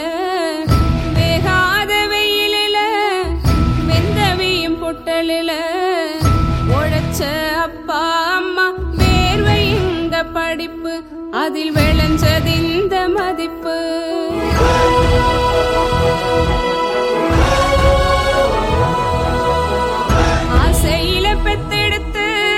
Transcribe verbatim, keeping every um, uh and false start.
வேகாத வெயிலில வெந்தவியும் பொட்டலில உழைச்ச அப்பா அம்மா வேர்வை இங்க படிப்பு அதில் விளைஞ்சது இந்த மதிப்பு.